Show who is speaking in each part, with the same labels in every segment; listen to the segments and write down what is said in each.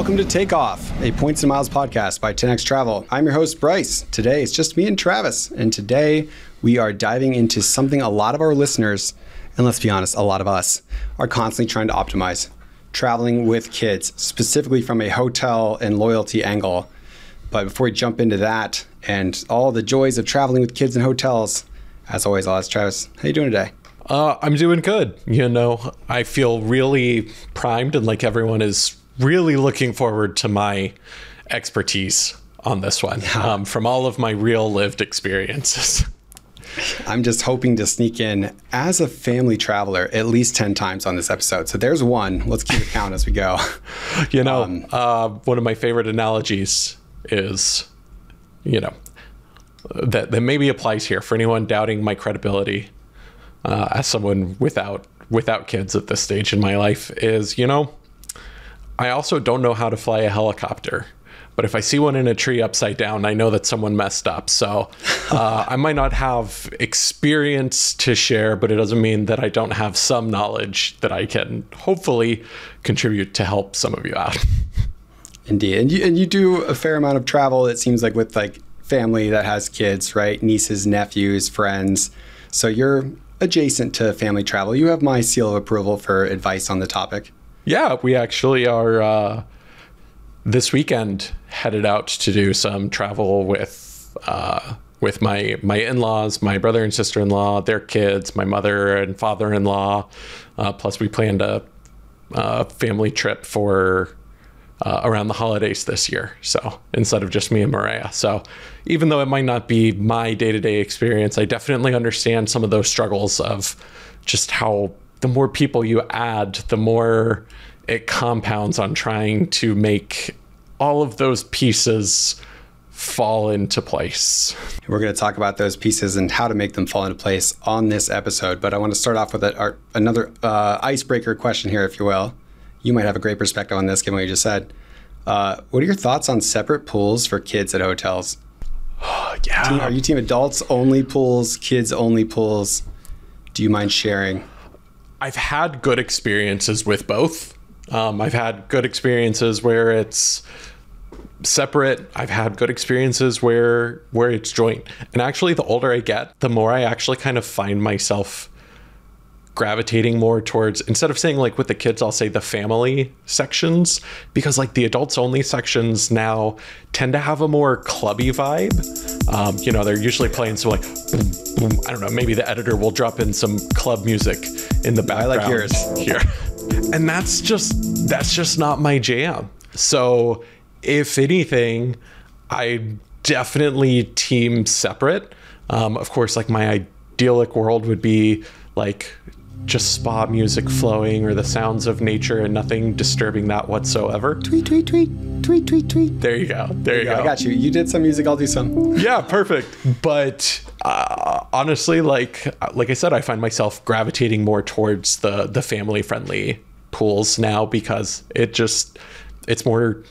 Speaker 1: Welcome to Take Off, a Points and Miles podcast by 10X Travel. I'm your host, Bryce. Today, it's just me and Travis. And today, we are diving into something a lot of our listeners, and let's be honest, a lot of us, are constantly trying to optimize. Traveling with kids, specifically from a hotel and loyalty angle. But before we jump into that and all the joys of traveling with kids in hotels, as always, I'll ask Travis, how you doing today?
Speaker 2: I'm doing good. You know, I feel really primed and like everyone is really looking forward to my expertise on this one from all of my real lived experiences.
Speaker 1: I'm just hoping to sneak in as a family traveler at least 10 times on this episode. So there's one. Let's keep it count as we go.
Speaker 2: You know, one of my favorite analogies is, you know, that maybe applies here for anyone doubting my credibility as someone without kids at this stage in my life is, you know, I also don't know how to fly a helicopter. But if I see one in a tree upside down, I know that someone messed up. So I might not have experience to share, but it doesn't mean that I don't have some knowledge that I can hopefully contribute to help some of you out.
Speaker 1: Indeed. And you do a fair amount of travel, it seems like, with like family that has kids, right? Nieces, nephews, friends. So you're adjacent to family travel. You have my seal of approval for advice on the topic.
Speaker 2: Yeah, we actually are this weekend headed out to do some travel with my in-laws, my brother and sister-in-law, their kids, my mother and father-in-law. Plus, we planned a family trip for around the holidays this year. So instead of just me and Maria. So even though it might not be my day-to-day experience, I definitely understand some of those struggles of just how the more people you add, the more it compounds on trying to make all of those pieces fall into place.
Speaker 1: We're going to talk about those pieces and how to make them fall into place on this episode. But I want to start off with another icebreaker question here, if you will. You might have a great perspective on this, given what you just said. What are your thoughts on separate pools for kids at hotels?
Speaker 2: Yeah.
Speaker 1: Are you team adults only pools, kids only pools? Do you mind sharing?
Speaker 2: I've had good experiences with both. I've had good experiences where it's separate. I've had good experiences where it's joint. And actually, the older I get, the more I actually kind of find myself gravitating more towards, instead of saying like with the kids, I'll say the family sections, because like the adults only sections now tend to have a more clubby vibe. You know, they're usually playing some like boom, boom. I don't know, maybe the editor will drop in some club music in the background.
Speaker 1: I like yours
Speaker 2: here. And that's just not my jam. So if anything, I definitely team separate. Of course, like my idyllic world would be like just spa music flowing or the sounds of nature and nothing disturbing that whatsoever.
Speaker 1: Tweet, tweet, tweet, tweet, tweet, tweet.
Speaker 2: There you go. There you go.
Speaker 1: I got you. You did some music, I'll do some.
Speaker 2: Yeah, perfect. But honestly, like I said, I find myself gravitating more towards the family friendly pools now because it's more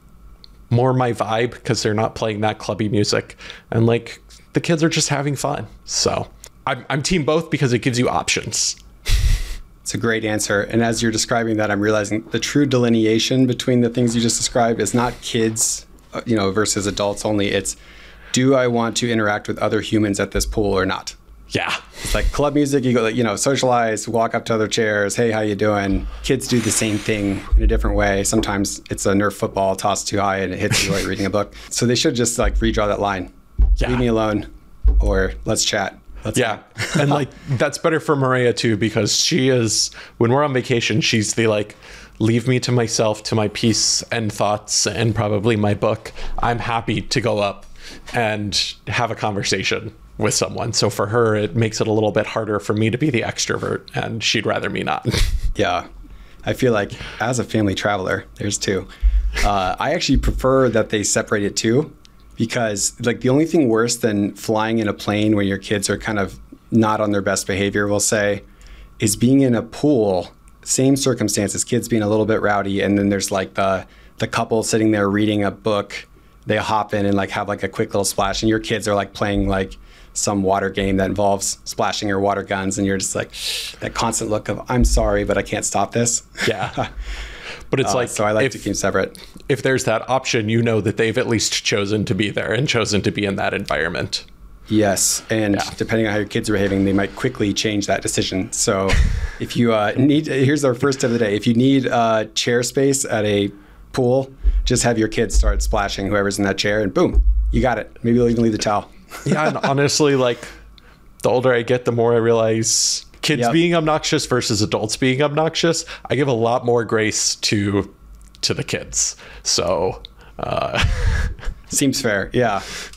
Speaker 2: my vibe because they're not playing that clubby music and like the kids are just having fun. So I'm team both because it gives you options.
Speaker 1: It's a great answer. And as you're describing that, I'm realizing the true delineation between the things you just described is not kids, versus adults only. It's, do I want to interact with other humans at this pool or not?
Speaker 2: Yeah.
Speaker 1: It's like club music, you go, socialize, walk up to other chairs. Hey, how you doing? Kids do the same thing in a different way. Sometimes it's a Nerf football tossed too high and it hits you while you're reading a book. So they should just like redraw that line. Yeah. Leave me alone or let's chat.
Speaker 2: And like that's better for Maria too, because she is, when we're on vacation, she's the like, leave me to myself, to my peace and thoughts and probably my book. I'm happy to go up and have a conversation with someone. So for her, it makes it a little bit harder for me to be the extrovert and she'd rather me not.
Speaker 1: Yeah. I feel like as a family traveler, there's two. I actually prefer that they separate it too. Because like the only thing worse than flying in a plane when your kids are kind of not on their best behavior, we'll say, is being in a pool, same circumstances, kids being a little bit rowdy. And then there's like the couple sitting there reading a book. They hop in and like have like a quick little splash. And your kids are like playing like some water game that involves splashing your water guns. And you're just like that constant look of, I'm sorry, but I can't stop this.
Speaker 2: Yeah. But it's like,
Speaker 1: so I like to keep separate.
Speaker 2: If there's that option, you know that they've at least chosen to be there and chosen to be in that environment.
Speaker 1: Yes, and depending on how your kids are behaving, they might quickly change that decision. So if you here's our first tip of the day. If you need chair space at a pool, just have your kids start splashing whoever's in that chair, and boom, you got it. Maybe they'll even leave the towel.
Speaker 2: Yeah, and honestly, like, the older I get, the more I realize kids being obnoxious versus adults being obnoxious. I give a lot more grace to the kids. So
Speaker 1: seems fair. Yeah.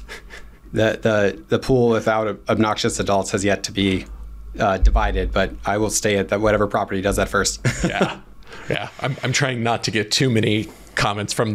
Speaker 1: The pool without obnoxious adults has yet to be divided, but I will stay at whatever property does that first.
Speaker 2: Yeah. I'm trying not to get too many comments from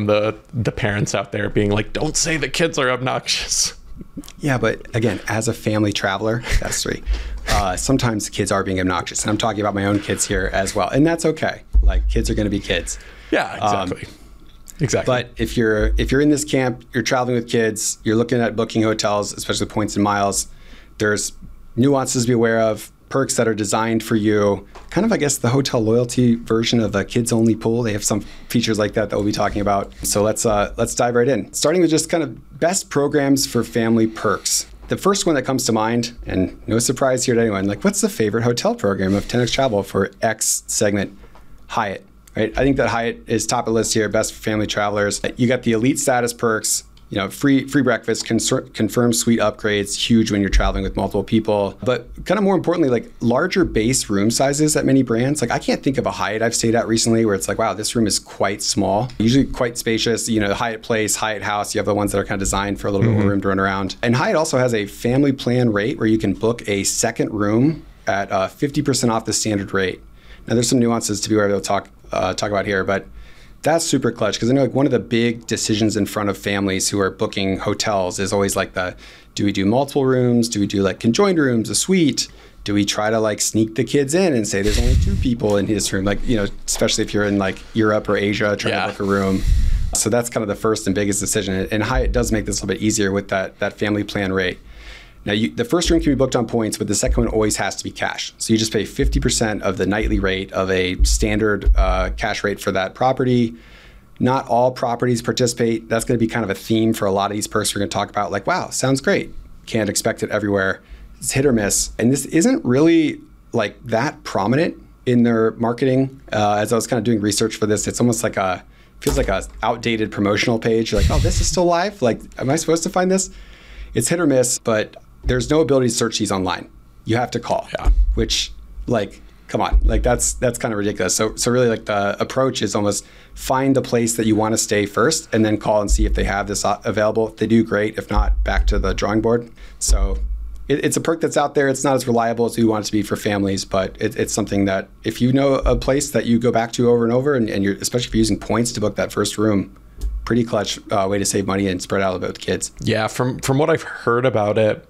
Speaker 2: the parents out there being like, don't say the kids are obnoxious.
Speaker 1: Yeah, but again, as a family traveler, that's three. Sometimes kids are being obnoxious, and I'm talking about my own kids here as well, and that's okay. Like, kids are going to be kids.
Speaker 2: Yeah, exactly. Exactly.
Speaker 1: But if you're in this camp, you're traveling with kids, you're looking at booking hotels, especially points and miles, there's nuances to be aware of, perks that are designed for you. Kind of, I guess, the hotel loyalty version of a kids-only pool. They have some features like that we'll be talking about. So let's dive right in. Starting with just kind of best programs for family perks. The first one that comes to mind, and no surprise here to anyone, like, what's the favorite hotel program of 10X Travel for X segment? Hyatt. Right? I think that Hyatt is top of the list here, best for family travelers. You got the elite status perks, free breakfast, confirmed suite upgrades, huge when you're traveling with multiple people. But kind of more importantly, like, larger base room sizes at many brands. Like, I can't think of a Hyatt I've stayed at recently where it's like, wow, this room is quite small. Usually quite spacious. The Hyatt Place, Hyatt House, you have the ones that are kind of designed for a little bit more room to run around. And Hyatt also has a family plan rate where you can book a second room at 50% off the standard rate. Now, there's some nuances to be aware of talk about here, but that's super clutch, because I know, like, one of the big decisions in front of families who are booking hotels is always like, do we do multiple rooms? Do we do like conjoined rooms, a suite? Do we try to like sneak the kids in and say there's only 2 people in his room? Like, especially if you're in like Europe or Asia trying to book a room. So that's kind of the first and biggest decision. And Hyatt does make this a little bit easier with that family plan rate. Now, the first room can be booked on points, but the second one always has to be cash. So you just pay 50% of the nightly rate of a standard cash rate for that property. Not all properties participate. That's going to be kind of a theme for a lot of these perks we're going to talk about. Like, wow, sounds great. Can't expect it everywhere. It's hit or miss. And this isn't really like that prominent in their marketing. As I was kind of doing research for this, it's almost like feels like a outdated promotional page. You're like, oh, this is still live? Like, am I supposed to find this? It's hit or miss, but there's no ability to search these online. You have to call, which, like, come on, like, that's kind of ridiculous. So really, like, the approach is almost find the place that you want to stay first, and then call and see if they have this available. If they do, great. If not, back to the drawing board. So it's a perk that's out there. It's not as reliable as we want it to be for families, but it's something that if you know a place that you go back to over and over, and you're, especially if you're using points to book that first room, pretty clutch way to save money and spread out a little bit with kids. Yeah,
Speaker 2: from what I've heard about it,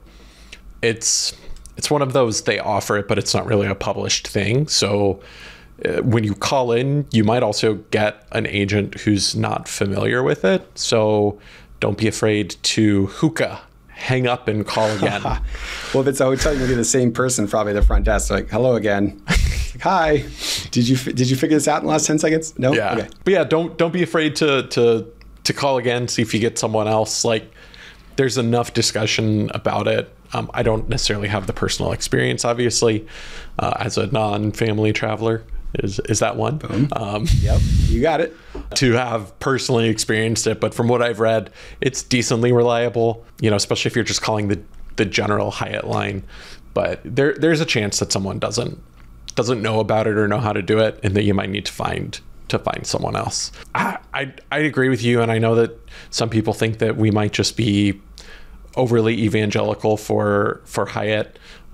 Speaker 2: it's one of those, they offer it, but it's not really a published thing. So when you call in, you might also get an agent who's not familiar with it. So don't be afraid to hookah, hang up and call again.
Speaker 1: Well, if it's a hotel, you're going to be the same person probably at the front desk. Like, hello again. Hi. Did you figure this out in the last 10 seconds? No?
Speaker 2: Yeah. Okay. But yeah, don't be afraid to call again, see if you get someone else. Like, there's enough discussion about it. I don't necessarily have the personal experience, obviously, as a non-family traveler. Is that one?
Speaker 1: Yep, you got it.
Speaker 2: To have personally experienced it, but from what I've read, it's decently reliable. Especially if you're just calling the general Hyatt line. But there's a chance that someone doesn't know about it or know how to do it, and that you might need to find someone else. I agree with you, and I know that some people think that we might just be overly evangelical for Hyatt,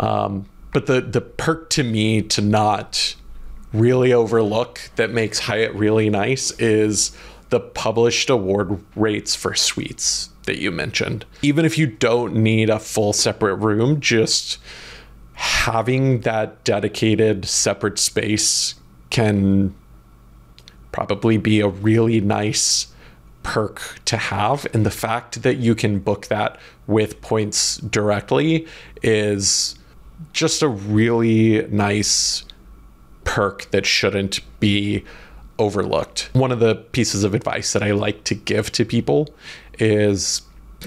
Speaker 2: but the perk to me to not really overlook that makes Hyatt really nice is the published award rates for suites that you mentioned. Even if you don't need a full separate room, just having that dedicated separate space can probably be a really nice perk to have. And the fact that you can book that with points directly is just a really nice perk that shouldn't be overlooked. One of the pieces of advice that I like to give to people is,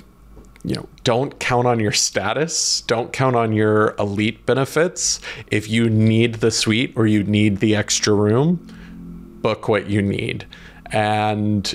Speaker 2: don't count on your status. Don't count on your elite benefits. If you need the suite or you need the extra room, book what you need. And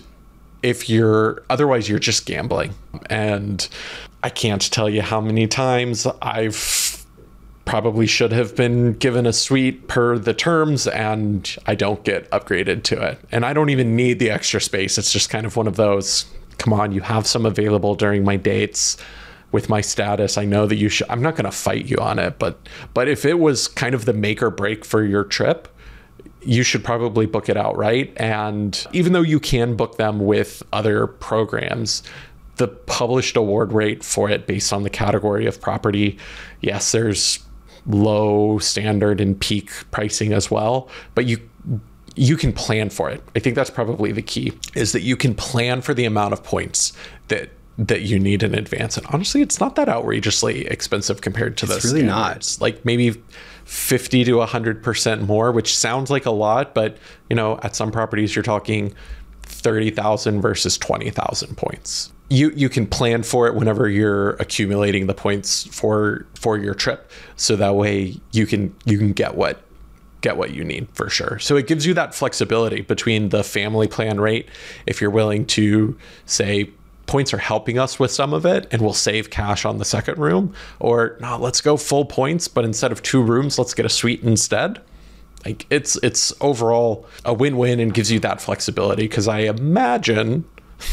Speaker 2: otherwise you're just gambling. And I can't tell you how many times I've probably should have been given a suite per the terms and I don't get upgraded to it. And I don't even need the extra space. It's just kind of one of those, come on, you have some available during my dates with my status. I know that you should, I'm not going to fight you on it, but if it was kind of the make or break for your trip, you should probably book it outright. And even though you can book them with other programs, the published award rate for it based on the category of property, yes, there's low, standard, and peak pricing as well, but you can plan for it. I think that's probably the key, is that you can plan for the amount of points that you need in advance. And honestly, it's not that outrageously expensive compared to
Speaker 1: It's really not.
Speaker 2: Like maybe 50 to 100% more, which sounds like a lot, but at some properties you're talking 30,000 versus 20,000 points. You can plan for it whenever you're accumulating the points for your trip, so that way you can get what you need for sure. So it gives you that flexibility between the family plan rate, if you're willing to say points are helping us with some of it and we'll save cash on the second room, or no, let's go full points, but instead of 2 rooms, let's get a suite instead. Like it's overall a win-win and gives you that flexibility, because I imagine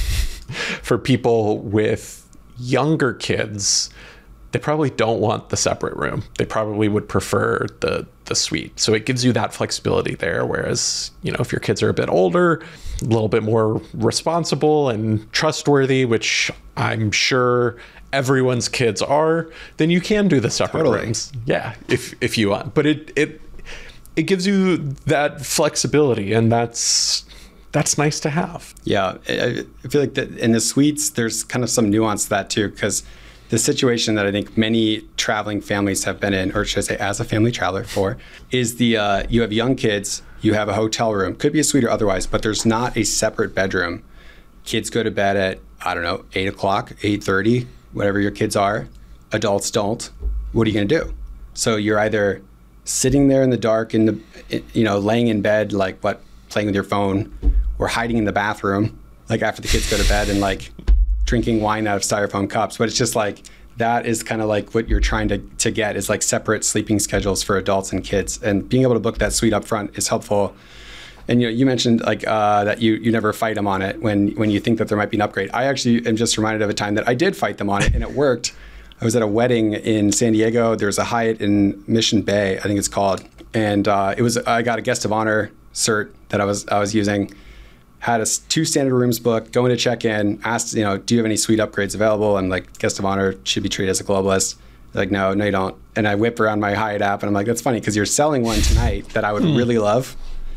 Speaker 2: for people with younger kids, they probably don't want the separate room. They probably would prefer the suite. So it gives you that flexibility there. Whereas, if your kids are a bit older, a little bit more responsible and trustworthy, which I'm sure everyone's kids are, then you can do the separate rooms. Yeah, if you want. But it gives you that flexibility, and that's nice to have.
Speaker 1: Yeah, I feel like that in the suites, there's kind of some nuance to that too, because the situation that I think many traveling families have been in, or should I say as a family traveler for, is you have young kids, you have a hotel room, could be a suite or otherwise, but there's not a separate bedroom. Kids go to bed at, 8 o'clock, 8:30, whatever your kids are. Adults don't. What are you going to do? So you're either sitting there in the dark, laying in bed, playing with your phone, or hiding in the bathroom, after the kids go to bed and drinking wine out of styrofoam cups. But it's just that is kind of what you're trying to get is separate sleeping schedules for adults and kids, and being able to book that suite up front is helpful. And you mentioned that you never fight them on it when you think that there might be an upgrade. I actually am just reminded of a time that I did fight them on it and it worked. I was at a wedding in San Diego. There's a Hyatt in Mission Bay, I think it's called, and I got a guest of honor cert that I was using. Had 2 standard rooms booked, going to check in, asked, do you have any suite upgrades available? I'm like, guest of honor should be treated as a globalist. They're like, no, you don't. And I whip around my Hyatt app and I'm like, that's funny because you're selling one tonight that I would really love.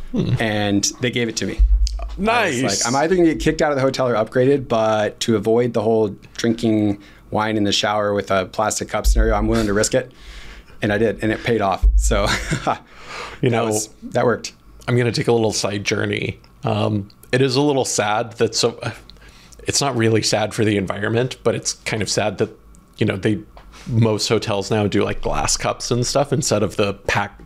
Speaker 1: And they gave it to me.
Speaker 2: Nice.
Speaker 1: I'm either going to get kicked out of the hotel or upgraded, but to avoid the whole drinking wine in the shower with a plastic cup scenario, I'm willing to risk it. And I did, and it paid off. So, that worked.
Speaker 2: I'm going to take a little side journey. It is a little sad that it's not really sad for the environment, but it's kind of sad that, most hotels now do glass cups and stuff instead of the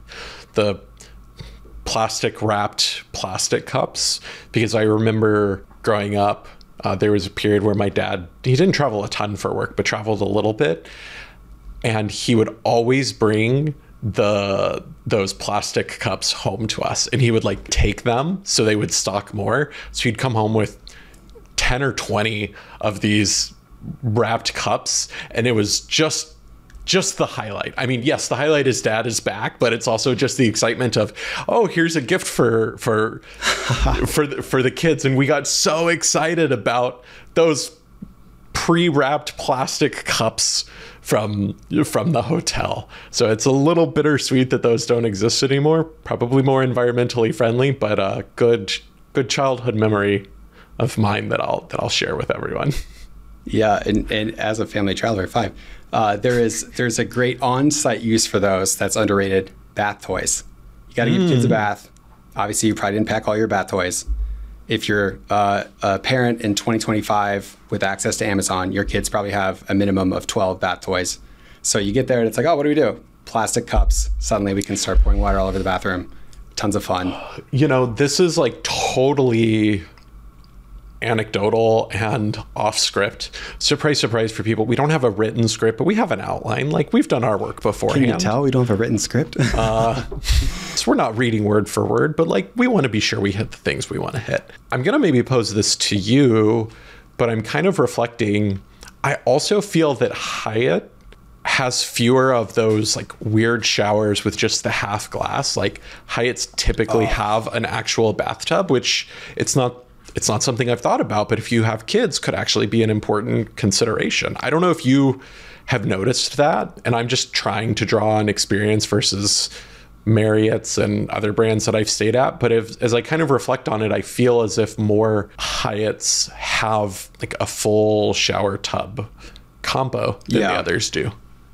Speaker 2: plastic wrapped plastic cups. Because I remember growing up, there was a period where my dad, he didn't travel a ton for work, but traveled a little bit. And he would always bring those plastic cups home to us, and he would take them so they would stock more. So he'd come home with 10 or 20 of these wrapped cups, and it was just the highlight. I mean, yes, the highlight is dad is back, but it's also just the excitement of, oh, here's a gift for the kids. And we got so excited about those pre-wrapped plastic cups from the hotel. So it's a little bittersweet that those don't exist anymore. Probably more environmentally friendly, but a good childhood memory of mine that I'll share with everyone.
Speaker 1: Yeah, and as a family traveler, 5, there's a great on-site use for those that's underrated: bath toys. You got to give kids a bath. Obviously, you probably didn't pack all your bath toys. If you're a parent in 2025 with access to Amazon, your kids probably have a minimum of 12 bath toys. So you get there and it's like, oh, what do we do? Plastic cups. Suddenly we can start pouring water all over the bathroom. Tons of fun.
Speaker 2: You know, this is like totally anecdotal and off script. Surprise, surprise for people. We don't have a written script, but we have an outline. Like, we've done our work beforehand.
Speaker 1: Can you tell we don't have a written script?
Speaker 2: So we're not reading word for word, but like, we want to be sure we hit the things we want to hit. I'm going to maybe pose this to you, but I'm kind of reflecting. I also feel that Hyatt has fewer of those like weird showers with just the half glass. Like, Hyatts typically have an actual bathtub, which it's not something I've thought about, but if you have kids, could actually be an important consideration. I don't know if you have noticed that, and I'm just trying to draw an experience versus Marriott's and other brands that I've stayed at. But as I kind of reflect on it, I feel as if more Hyatts have like a full shower tub combo than the others do.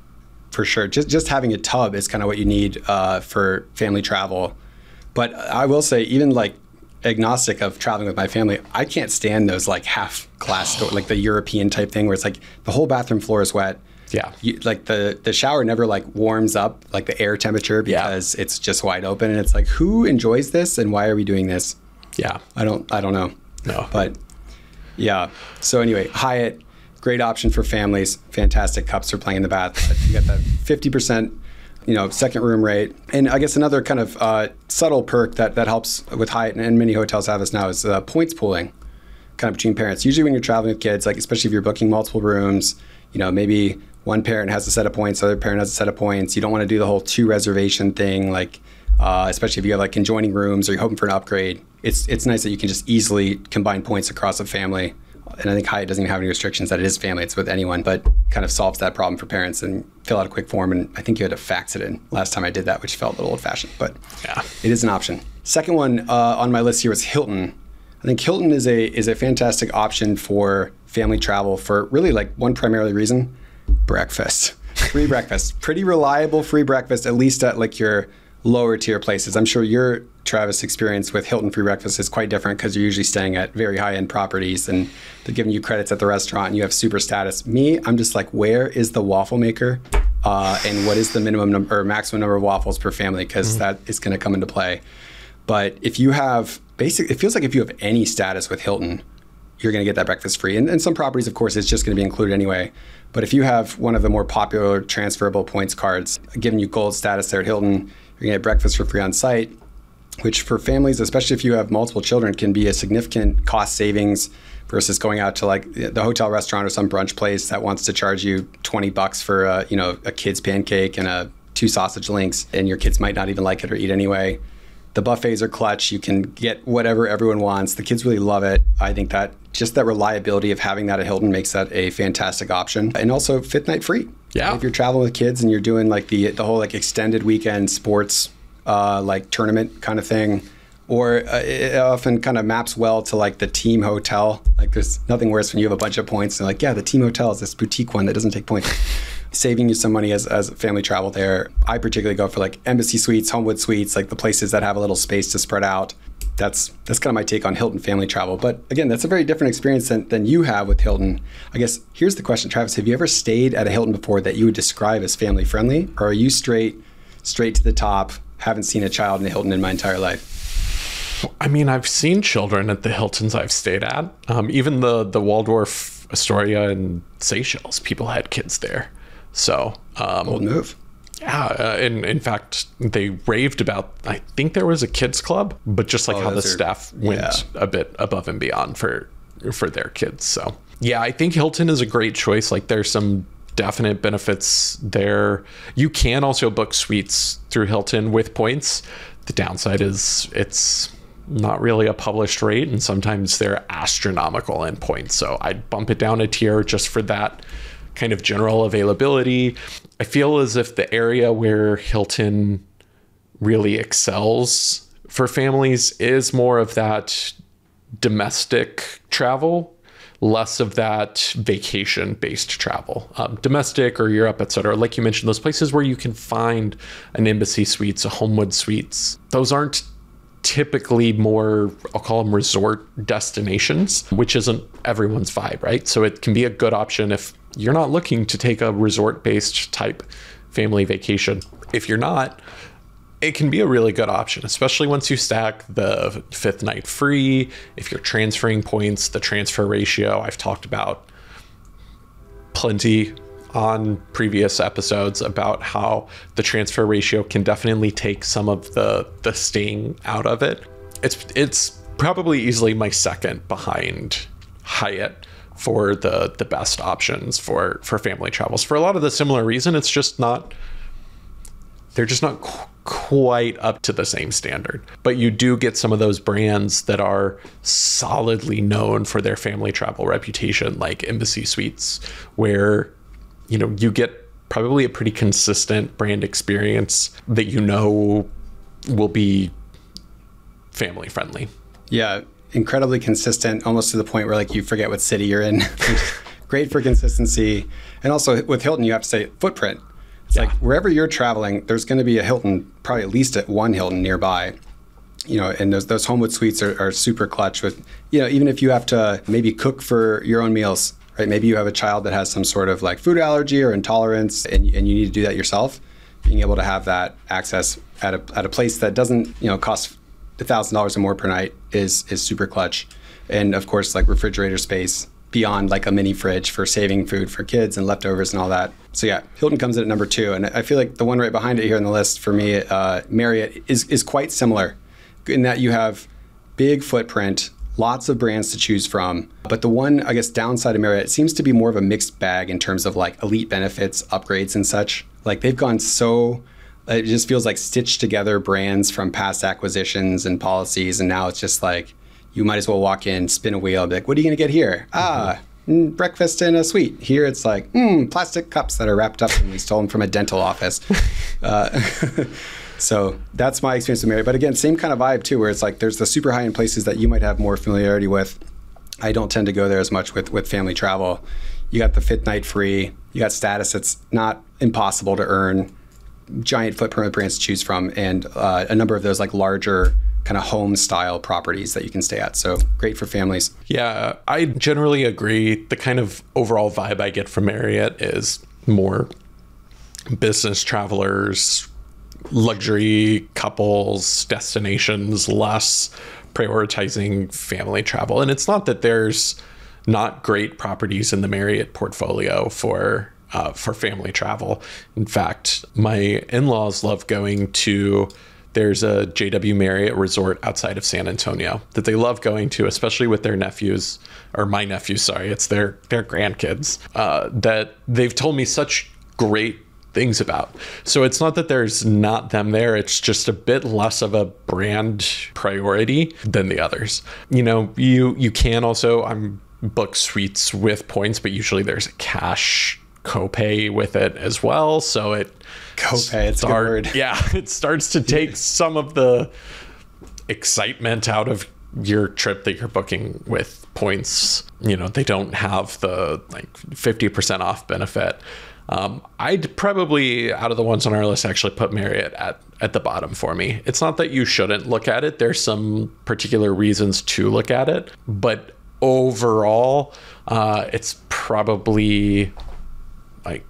Speaker 1: For sure. Just having a tub is kind of what you need for family travel. But I will say, even like agnostic of traveling with my family, I can't stand those like half glass door, like the European type thing where it's like the whole bathroom floor is wet.
Speaker 2: Yeah.
Speaker 1: Like the shower never like warms up like the air temperature because it's just wide open, and it's like, who enjoys this and why are we doing this?
Speaker 2: Yeah.
Speaker 1: I don't know.
Speaker 2: No.
Speaker 1: But yeah. So anyway, Hyatt, great option for families. Fantastic cups for playing in the bath. You got that 50%, second room rate. And I guess another kind of subtle perk that helps with Hyatt, and many hotels have this now, is points pooling kind of between parents. Usually when you're traveling with kids, like especially if you're booking multiple rooms, maybe one parent has a set of points, the other parent has a set of points. You don't want to do the whole 2 reservation thing, like especially if you have like adjoining rooms or you're hoping for an upgrade. It's nice that you can just easily combine points across a family. And I think Hyatt doesn't even have any restrictions that it is family, it's with anyone, but kind of solves that problem for parents. And fill out a quick form, and I think you had to fax it in last time I did that, which felt a little old-fashioned, but yeah, it is an option. Second one on my list here was Hilton. I think Hilton is a fantastic option for family travel for really like one primarily reason: breakfast. Free breakfast. Pretty reliable free breakfast, at least at like your lower tier places. I'm sure your, Travis, experience with Hilton free breakfast is quite different because you're usually staying at very high-end properties and they're giving you credits at the restaurant and you have super status. Me, I'm just like, where is the waffle maker and what is the minimum number or maximum number of waffles per family? Because that is going to come into play. But if you have it feels like if you have any status with Hilton, you're going to get that breakfast free. And some properties, of course, it's just going to be included anyway. But if you have one of the more popular transferable points cards giving you gold status there at Hilton, you're going to get breakfast for free on site, which for families, especially if you have multiple children, can be a significant cost savings versus going out to like the hotel restaurant or some brunch place that wants to charge you $20 for a kid's pancake and 2 sausage links, and your kids might not even like it or eat anyway. The buffets are clutch. You can get whatever everyone wants. The kids really love it. I think that just that reliability of having that at Hilton makes that a fantastic option. And also 5th night free.
Speaker 2: Yeah.
Speaker 1: If you're traveling with kids and you're doing like the whole like extended weekend sports like tournament kind of thing, or it often kind of maps well to like the team hotel. Like there's nothing worse when you have a bunch of points and like, yeah, the team hotel is this boutique one that doesn't take points. Saving you some money as family travel there. I particularly go for like Embassy Suites, Homewood Suites, like the places that have a little space to spread out. That's kind of my take on Hilton family travel. But again, that's a very different experience than you have with Hilton. I guess here's the question, Travis, have you ever stayed at a Hilton before that you would describe as family friendly? Or are you straight to the top, haven't seen a child in a Hilton in my entire life?
Speaker 2: I mean, I've seen children at the Hiltons I've stayed at. Even the Waldorf Astoria in Seychelles, people had kids there. So
Speaker 1: bold move.
Speaker 2: Yeah, in fact, they raved about, I think there was a kids club, but just like how the staff went a bit above and beyond for their kids. So yeah, I think Hilton is a great choice. Like there's some definite benefits there. You can also book suites through Hilton with points. The downside is it's not really a published rate, and sometimes they're astronomical in points. So I'd bump it down a tier just for that kind of general availability. I feel as if the area where Hilton really excels for families is more of that domestic travel, less of that vacation-based travel. Domestic or Europe, etc. Like you mentioned, those places where you can find an Embassy Suites, a Homewood Suites, those aren't typically more, I'll call them resort destinations, which isn't everyone's vibe, right? So it can be a good option if you're not looking to take a resort-based type family vacation. If you're not, it can be a really good option, especially once you stack the 5th night free. If you're transferring points, the transfer ratio, I've talked about plenty on previous episodes about how the transfer ratio can definitely take some of the sting out of it. It's probably easily my second behind Hyatt for the best options for family travels. For a lot of the similar reason, it's just not, they're just not quite up to the same standard. But you do get some of those brands that are solidly known for their family travel reputation, like Embassy Suites, where you get probably a pretty consistent brand experience that will be family friendly.
Speaker 1: Yeah, incredibly consistent, almost to the point where like you forget what city you're in. Great for consistency. And also with Hilton, you have to say footprint. It's like wherever you're traveling, there's going to be a Hilton, probably at least at one Hilton nearby. And those Homewood Suites are super clutch with, even if you have to maybe cook for your own meals, right? Maybe you have a child that has some sort of like food allergy or intolerance and you need to do that yourself. Being able to have that access at a place that doesn't, cost $1,000 or more per night is super clutch. And of course, like refrigerator space beyond like a mini fridge for saving food for kids and leftovers and all that. So yeah, Hilton comes in at number 2. And I feel like the one right behind it here on the list for me, Marriott is quite similar in that you have big footprint, lots of brands to choose from. But the one, I guess, downside of Marriott, it seems to be more of a mixed bag in terms of like elite benefits, upgrades and such. Like they've gone it just feels like stitched together brands from past at-quisitions and policies. And now it's just like, you might as well walk in, spin a wheel, and be like, what are you going to get here? Breakfast in a suite. Here it's like, plastic cups that are wrapped up and we stole them from a dental office. So that's my experience with Marriott. But again, same kind of vibe too, where it's like there's the super high-end places that you might have more familiarity with. I don't tend to go there as much with family travel. You got the 5th night free. You got status that's not impossible to earn. Giant footprint of brands to choose from, and a number of those like larger kind of home style properties that you can stay at. So great for families.
Speaker 2: Yeah, I generally agree. The kind of overall vibe I get from Marriott is more business travelers, luxury couples, destinations, less prioritizing family travel. And it's not that there's not great properties in the Marriott portfolio for family travel. In fact, my in-laws love going to, there's a JW Marriott resort outside of San Antonio that they love going to, especially with their nephews, or my nephews, sorry, it's their grandkids, that they've told me such great things about. So it's not that there's not them there, it's just a bit less of a brand priority than the others. You can also, book suites with points, but usually there's a cash copay with it as well. So
Speaker 1: copay, it's a good word.
Speaker 2: Yeah, it starts to take some of the excitement out of your trip that you're booking with points. They don't have the like 50% off benefit. I'd probably, out of the ones on our list, actually put Marriott at the bottom for me. It's not that you shouldn't look at it. There's some particular reasons to look at it, but overall, it's probably like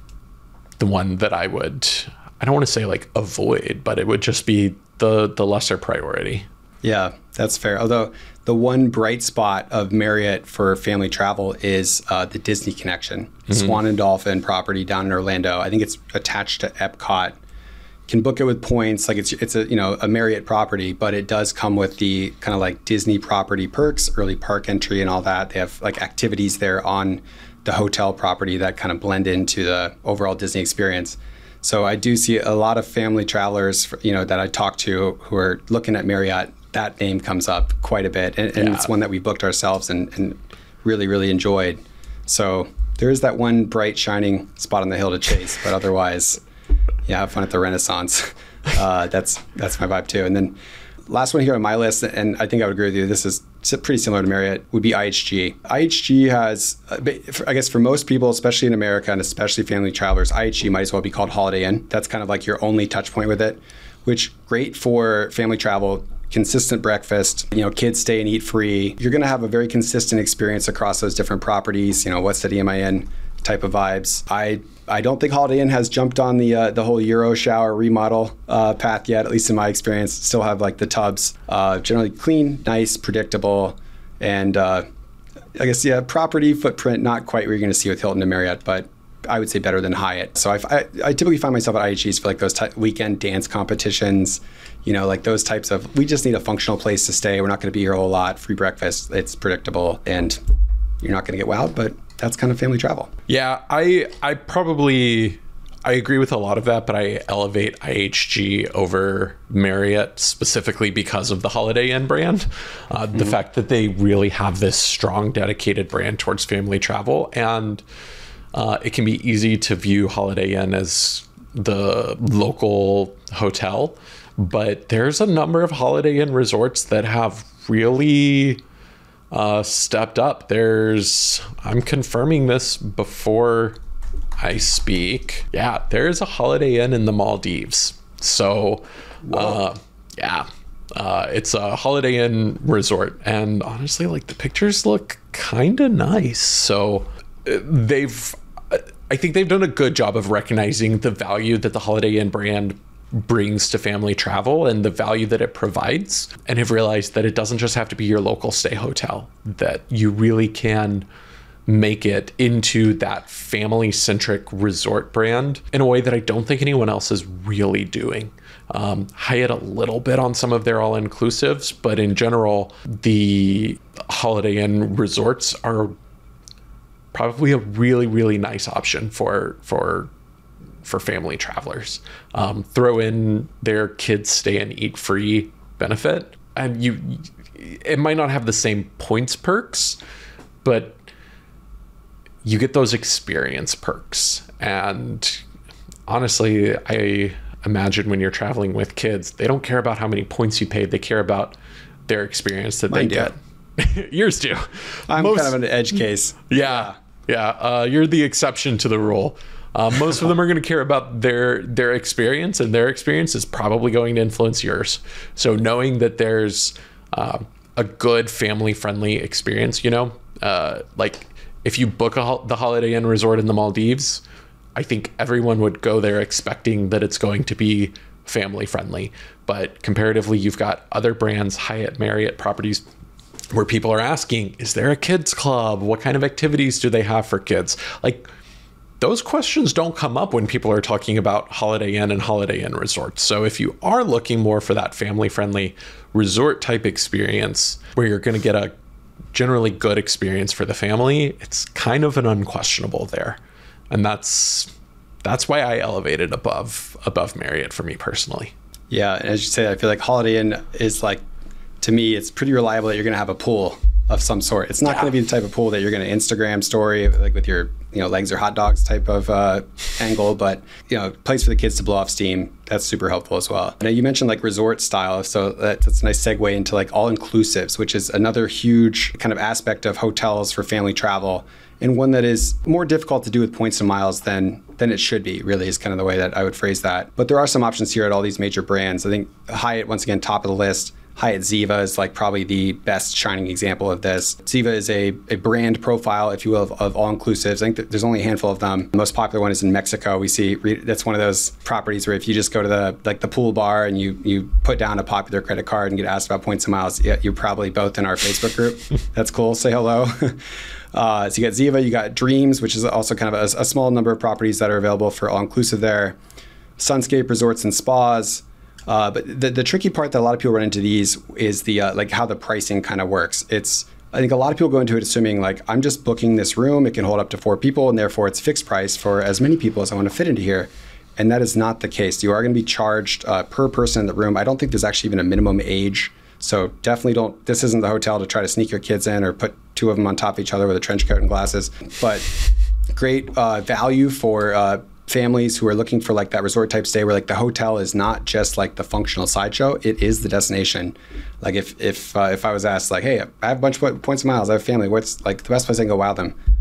Speaker 2: the one that I don't want to say like avoid, but it would just be the lesser priority.
Speaker 1: Yeah, that's fair. Although the one bright spot of Marriott for family travel is the Disney connection. Swan and Dolphin property down in Orlando. I think it's attached to Epcot. Can book it with points. Like it's a Marriott property, but it does come with the kind of like Disney property perks, early park entry and all that. They have like activities there on the hotel property that kind of blend into the overall Disney experience. So I do see a lot of family travelers, that I talk to who are looking at Marriott. That name comes up quite a bit, and it's one that we booked ourselves and really, really enjoyed. So there is that one bright, shining spot on the hill to chase, but otherwise, have fun at the Renaissance. That's my vibe too. And then last one here on my list, and I think I would agree with you, this is pretty similar to Marriott, would be IHG. IHG has, I guess for most people, especially in America and especially family travelers, IHG might as well be called Holiday Inn. That's kind of like your only touch point with it, which great for family travel. consistent breakfast, kids stay and eat free. You're going to have a very consistent experience across those different properties. What city am I in type of vibes. I don't think Holiday Inn has jumped on the whole Euro shower remodel path yet, at least in my experience. Still have like the tubs, generally clean, nice, predictable, and I guess, property footprint, not quite where you're going to see with Hilton and Marriott, but I would say better than Hyatt. So I typically find myself at IHGs for like those weekend dance competitions, like those types of, we just need a functional place to stay. We're not going to be here a whole lot. Free breakfast, it's predictable, and you're not going to get wowed, but that's kind of family travel.
Speaker 2: Yeah, I agree with a lot of that, but I elevate IHG over Marriott specifically because of the Holiday Inn brand. The fact that they really have this strong, dedicated brand towards family travel. And it can be easy to view Holiday Inn as the local hotel, but there's a number of Holiday Inn resorts that have really stepped up. I'm confirming this before I speak. Yeah, there's a Holiday Inn in the Maldives. So, it's a Holiday Inn resort, and honestly, like the pictures look kind of nice. So I think they've done a good job of recognizing the value that the Holiday Inn brand brings to family travel and the value that it provides, and have realized that it doesn't just have to be your local stay hotel, that you really can make it into that family-centric resort brand in a way that I don't think anyone else is really doing. Hyatt a little bit on some of their all-inclusives, but in general, the Holiday Inn resorts are probably a really, really nice option for family travelers. Throw in their kids stay and eat free benefit, and it might not have the same points perks, but you get those experience perks. And honestly, I imagine when you're traveling with kids, they don't care about how many points you paid. They care about their experience that they get. Yours do.
Speaker 1: I'm kind of an edge case.
Speaker 2: Yeah. You're the exception to the rule. Most of them are going to care about their experience, and their experience is probably going to influence yours. So knowing that there's a good family-friendly experience, like if you book the Holiday Inn resort in the Maldives, I think everyone would go there expecting that it's going to be family-friendly. But comparatively, you've got other brands, Hyatt, Marriott properties, where people are asking, is there a kids club? What kind of activities do they have for kids? Like, those questions don't come up when people are talking about Holiday Inn and Holiday Inn resorts. So if you are looking more for that family-friendly resort type experience where you're going to get a generally good experience for the family, it's kind of an unquestionable there. And that's why I elevated above Marriott for me personally.
Speaker 1: Yeah, and as you say, I feel like Holiday Inn is like, to me, it's pretty reliable that you're going to have a pool of some sort. It's not going to be the type of pool that you're going to Instagram story like with your legs or hot dogs type of angle, but place for the kids to blow off steam. That's super helpful as well. Now you mentioned like resort style, so that's a nice segue into like all inclusives, which is another huge kind of aspect of hotels for family travel, and one that is more difficult to do with points and miles than it should be, really, is kind of the way that I would phrase that. But there are some options here at all these major brands. I think Hyatt, once again, top of the list. Hyatt Ziva is like probably the best shining example of this. Ziva is a brand profile, if you will, of all-inclusives. I think that there's only a handful of them. The most popular one is in Mexico. We see that's one of those properties where if you just go to the pool bar and you put down a popular credit card and get asked about points and miles, you're probably both in our Facebook group. That's cool. Say hello. So you got Ziva, you got Dreams, which is also kind of a small number of properties that are available for all-inclusive there. Sunscape Resorts and Spas. But the tricky part that a lot of people run into these is the like how the pricing kind of works. I think a lot of people go into it assuming like, I'm just booking this room, it can hold up to 4 people, and therefore it's fixed price for as many people as I want to fit into here. And that is not the case. You are going to be charged per person in the room. I don't think there's actually even a minimum age. So definitely this isn't the hotel to try to sneak your kids in or put 2 of them on top of each other with a trench coat and glasses. But great value for families who are looking for like that resort type stay where like the hotel is not just like the functional sideshow, it is the destination. Like if I was asked like, hey, I have a bunch of points and miles, I have a family, what's like the best place I can go wow them?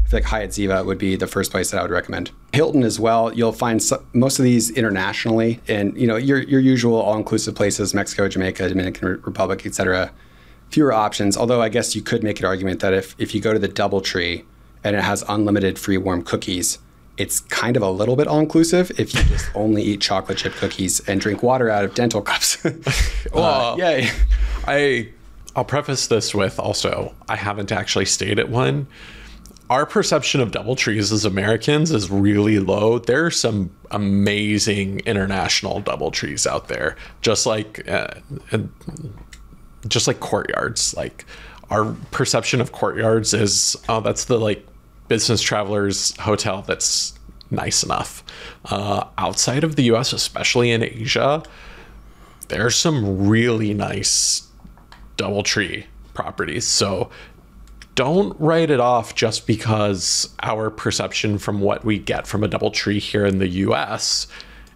Speaker 1: I feel like Hyatt Ziva would be the first place that I would recommend. Hilton as well. You'll find most of these internationally, and your usual all-inclusive places: Mexico, Jamaica, Dominican Republic, etc. Fewer options. Although I guess you could make an argument that if you go to the DoubleTree and it has unlimited free warm cookies, it's kind of a little bit all-inclusive if you just only eat chocolate chip cookies and drink water out of dental cups.
Speaker 2: Well,
Speaker 1: yay.
Speaker 2: I'll preface this with also, I haven't actually stayed at one. Our perception of DoubleTrees as Americans is really low. There are some amazing international DoubleTrees out there, just like Courtyards. Like, our perception of Courtyards is, oh, that's the like business travelers hotel that's nice enough. Outside of the US, especially in Asia, there's some really nice DoubleTree properties. So don't write it off just because our perception from what we get from a DoubleTree here in the US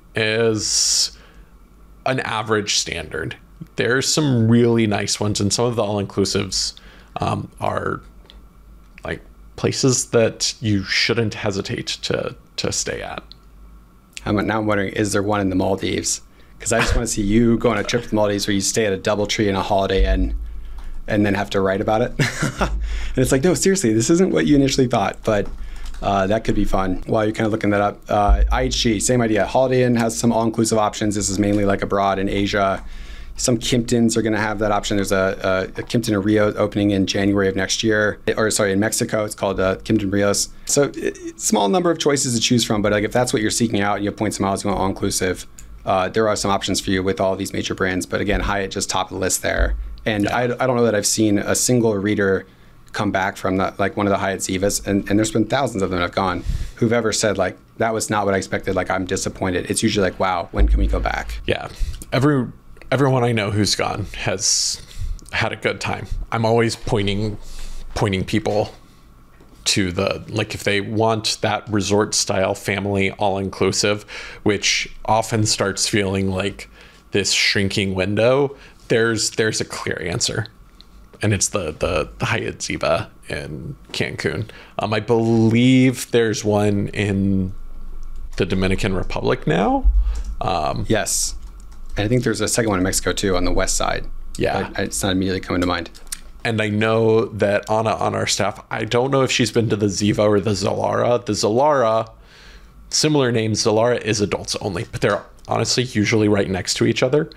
Speaker 2: is an average standard. There's some really nice ones, and some of the all-inclusives are like places that you shouldn't hesitate to stay at.
Speaker 1: Now I'm wondering, is there one in the Maldives? Because I just want to see you go on a trip to the Maldives where you stay at a DoubleTree in a Holiday Inn and then have to write about it. And it's like, no, seriously, this isn't what you initially thought, but that could be fun while you're kind of looking that up. IHG, same idea. Holiday Inn has some all-inclusive options. This is mainly like abroad in Asia. Some Kimptons are going to have that option. There's a Kimpton in Rio opening in January of next year, in Mexico. It's called Kimpton Rios. So small number of choices to choose from, but like if that's what you're seeking out, you have points and miles, you want all-inclusive, there are some options for you with all of these major brands. But again, Hyatt just top of the list there. And yeah. I don't know that I've seen a single reader come back from like one of the Hyatt Zivas, and there's been thousands of them that have gone, who've ever said like, that was not what I expected, like I'm disappointed. It's usually like, wow, when can we go back?
Speaker 2: Yeah. Everyone I know who's gone has had a good time. I'm always pointing people to the, like, if they want that resort style family all-inclusive, which often starts feeling like this shrinking window, there's a clear answer. And it's the Hyatt Ziva in Cancun. I believe there's one in the Dominican Republic now.
Speaker 1: Yes. And I think there's a second one in Mexico too, on the west side.
Speaker 2: Yeah.
Speaker 1: It's not immediately coming to mind.
Speaker 2: And I know that Anna on our staff, I don't know if she's been to the Ziva or the Zilara. The Zilara, similar name, Zilara is adults only, but they're honestly usually right next to each other.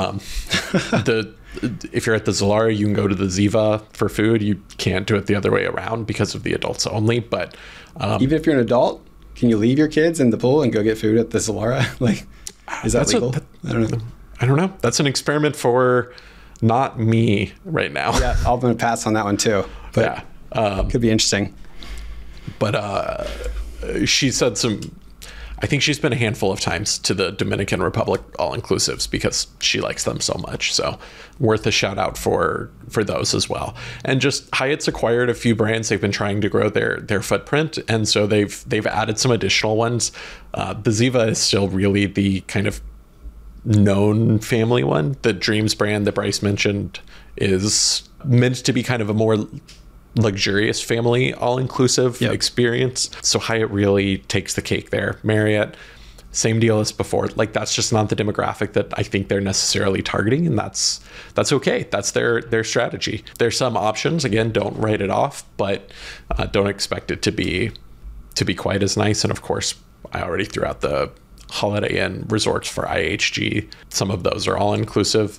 Speaker 2: If you're at the Zilara, you can go to the Ziva for food. You can't do it the other way around because of the adults only. But
Speaker 1: even if you're an adult, can you leave your kids in the pool and go get food at the Zilara? Like, is that legal?
Speaker 2: I don't know. That's an experiment for not me right now.
Speaker 1: Yeah, I'm going to pass on that one too. But yeah, could be interesting.
Speaker 2: But she said I think she's been a handful of times to the Dominican Republic all-inclusives because she likes them so much. So worth a shout out for those as well. And just Hyatt's acquired a few brands. They've been trying to grow their footprint. And so they've added some additional ones. The Ziva is still really the kind of known family one. The Dreams brand that Bryce mentioned is meant to be kind of a more luxurious family all-inclusive experience. So Hyatt really takes the cake there. Marriott, same deal as before. Like, that's just not the demographic that I think they're necessarily targeting, and that's okay. That's their strategy. There's some options. Again, don't write it off, but don't expect it to be quite as nice. And of course, I already threw out the Holiday Inn resorts for IHG. Some of those are all-inclusive.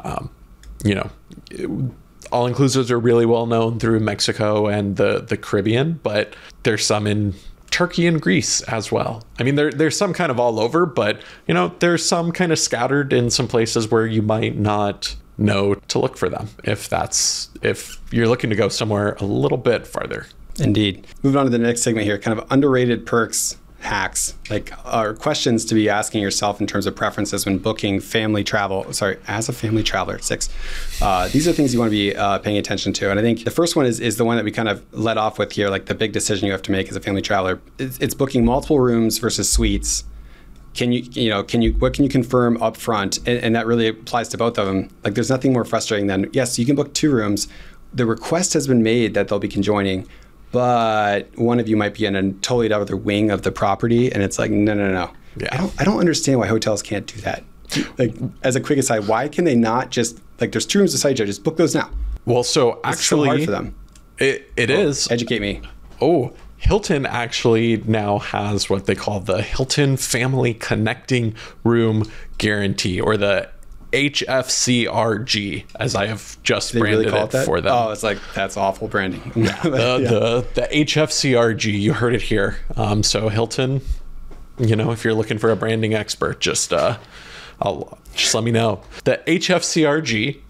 Speaker 2: All-inclusives are really well known through Mexico and the Caribbean, but there's some in Turkey and Greece as well. I mean, there's some kind of all over, but there's some kind of scattered in some places where you might not know to look for them if you're looking to go somewhere a little bit farther.
Speaker 1: Indeed. Moving on to the next segment here, kind of underrated perks, hacks, like are questions to be asking yourself in terms of preferences when booking family travel. As a family traveler, 6. These are things you want to be paying attention to. And I think the first one is the one that we kind of led off with here, like the big decision you have to make as a family traveler. It's booking multiple rooms versus suites. What can you confirm up front? And that really applies to both of them. Like, there's nothing more frustrating than, yes, you can book 2 rooms. The request has been made that they'll be conjoining, but one of you might be in a totally other wing of the property, and it's like, no.
Speaker 2: Yeah.
Speaker 1: I don't understand why hotels can't do that. Like, as a quick aside, why can they not just, like, there's 2 rooms beside each other, just book those now?
Speaker 2: Well, so
Speaker 1: It's so
Speaker 2: actually,
Speaker 1: hard for them.
Speaker 2: it is.
Speaker 1: Educate me.
Speaker 2: Oh, Hilton actually now has what they call the Hilton Family Connecting Room Guarantee, or the HFCRG, as I have just
Speaker 1: They
Speaker 2: branded
Speaker 1: really call
Speaker 2: it
Speaker 1: that?
Speaker 2: for them.
Speaker 1: Oh, it's like, that's awful branding.
Speaker 2: The HFCRG, you heard it here. So Hilton, if you're looking for a branding expert, just let me know. The HFCRG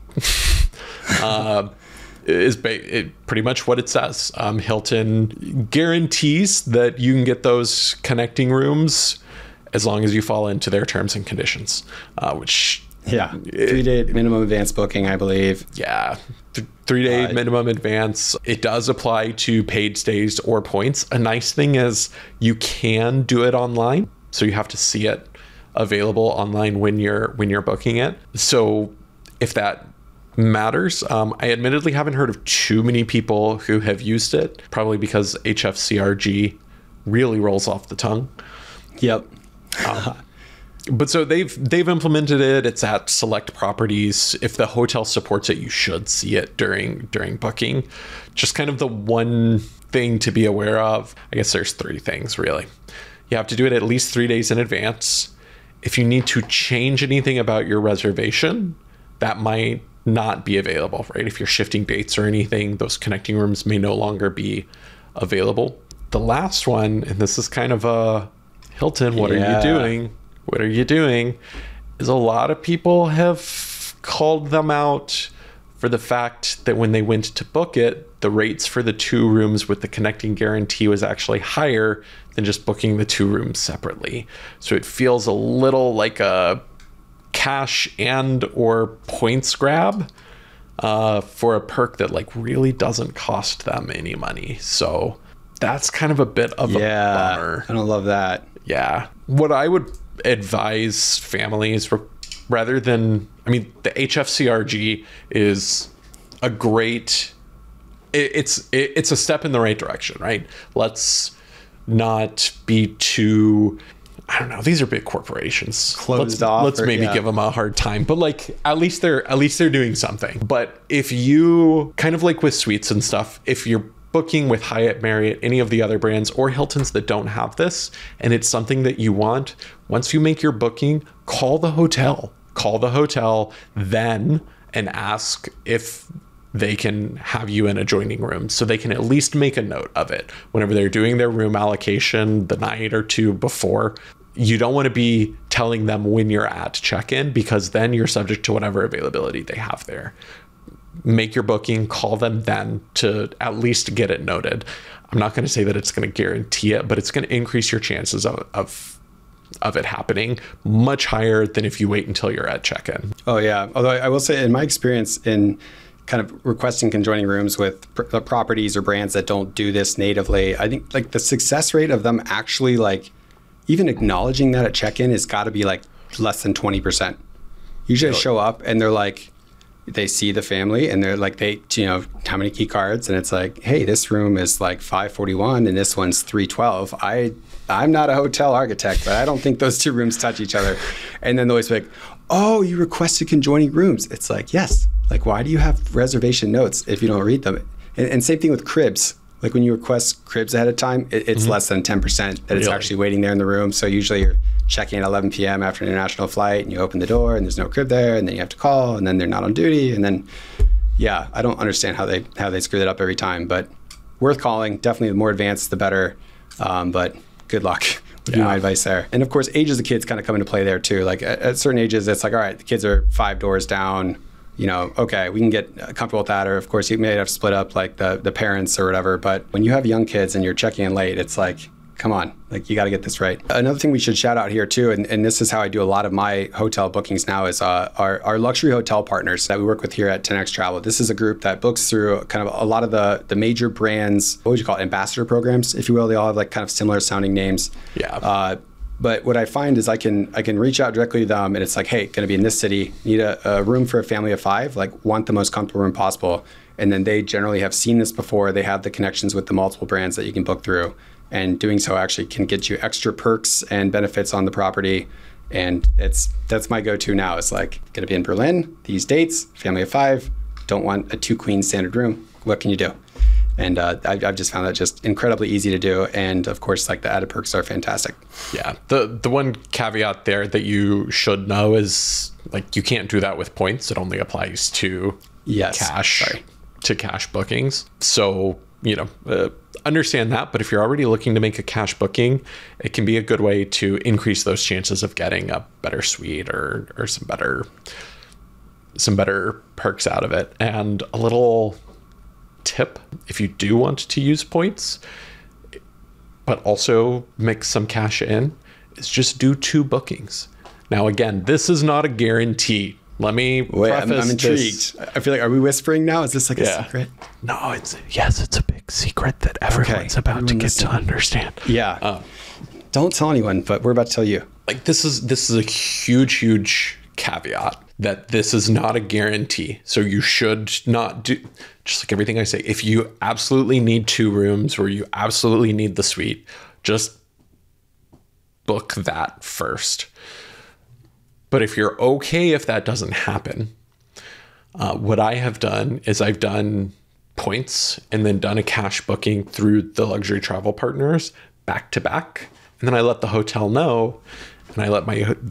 Speaker 2: is pretty much what it says. Hilton guarantees that you can get those connecting rooms as long as you fall into their terms and conditions, which...
Speaker 1: Yeah, 3-day minimum advance booking, I believe.
Speaker 2: Yeah, 3-day minimum advance. It does apply to paid stays or points. A nice thing is you can do it online, so you have to see it available online when you're booking it. So if that matters, I admittedly haven't heard of too many people who have used it, probably because HFCRG really rolls off the tongue.
Speaker 1: Yep.
Speaker 2: But so they've implemented it. It's at select properties. If the hotel supports it, you should see it during booking. Just kind of the one thing to be aware of. I guess there's 3 things really. You have to do it at least 3 days in advance. If you need to change anything about your reservation, that might not be available, right? If you're shifting dates or anything, those connecting rooms may no longer be available. The last one, and this is kind of a Hilton, what are you doing? What are you doing? Is a lot of people have called them out for the fact that when they went to book it, the rates for the 2 rooms with the connecting guarantee was actually higher than just booking the 2 rooms separately. So it feels a little like a cash and or points grab for a perk that like really doesn't cost them any money. So that's kind of a bit of a bummer.
Speaker 1: I don't love that.
Speaker 2: Yeah. What I would advise families, rather than, the HFCRG is a great, it's a step in the right direction, right? Let's not be too, I don't know, these are big corporations.
Speaker 1: Closed off.
Speaker 2: Let's maybe give them a hard time, but like at least they're doing something. But if you, kind of like with suites and stuff, if you're booking with Hyatt, Marriott, any of the other brands or Hiltons that don't have this, and it's something that you want, once you make your booking, call the hotel then and ask if they can have you in adjoining rooms, so they can at least make a note of it whenever they're doing their room allocation the night or 2 before. You don't want to be telling them when you're at check-in, because then you're subject to whatever availability they have there. Make your booking, call them then to at least get it noted. I'm not going to say that it's going to guarantee it, but it's going to increase your chances of it happening much higher than if you wait until you're at check-in.
Speaker 1: Oh yeah. Although I will say, in my experience in kind of requesting conjoining rooms with properties or brands that don't do this natively, I think like the success rate of them actually like even acknowledging that at check-in has got to be like less than 20%. Usually I show up and they're like, they see the family and they're like, how many key cards? And it's like, hey, this room is like 541 and this one's 312. I'm not a hotel architect, but I don't think those 2 rooms touch each other. And then they'll always be like, oh, you requested conjoining rooms. It's like, yes. Like, why do you have reservation notes if you don't read them? And same thing with cribs. Like when you request cribs ahead of time, it's less than 10% that it's actually waiting there in the room. So usually you're checking at 11 p.m. after an international flight and you open the door and there's no crib there, and then you have to call, and then they're not on duty. And then, I don't understand how they screw that up every time, but worth calling. Definitely the more advanced, the better. But good luck would be my advice there. And of course, ages of kids kind of come into play there too. Like at certain ages, it's like, all right, the kids are 5 doors down. Okay, we can get comfortable with that. Or of course, you may have to split up like the parents or whatever. But when you have young kids and you're checking in late, it's like, come on, like you got to get this right. Another thing we should shout out here too, and this is how I do a lot of my hotel bookings now, is our luxury hotel partners that we work with here at 10X Travel. This is a group that books through kind of a lot of the major brands, what would you call it, ambassador programs, if you will. They all have like kind of similar sounding names.
Speaker 2: Yeah.
Speaker 1: But what I find is I can reach out directly to them, and it's like, hey, going to be in this city, need a room for a family of 5, like want the most comfortable room possible. And then they generally have seen this before. They have the connections with the multiple brands that you can book through. And doing so actually can get you extra perks and benefits on the property. And that's my go-to now. It's like, going to be in Berlin, these dates, family of 5, don't want a 2-queen standard room. What can you do? And I've just found that just incredibly easy to do. And of course, like the added perks are fantastic.
Speaker 2: Yeah. The one caveat there that you should know is like you can't do that with points. It only applies to cash bookings. So, understand that. But if you're already looking to make a cash booking, it can be a good way to increase those chances of getting a better suite or some better perks out of it. And a little tip, if you do want to use points but also mix some cash in, is just do 2 bookings. Now again, this is not a guarantee. Let me preface
Speaker 1: I'm intrigued. I feel like, are we whispering now? Is this like a secret?
Speaker 2: No, it's a big secret that everyone's about to get to understand.
Speaker 1: Yeah. Don't tell anyone, but we're about to tell you.
Speaker 2: Like this is a huge caveat that this is not a guarantee. So you should not do, just like everything I say, if you absolutely need 2 rooms or you absolutely need the suite, just book that first. But if you're okay if that doesn't happen, what I have done is I've done points and then done a cash booking through the luxury travel partners back to back. And then I let the hotel know, and I let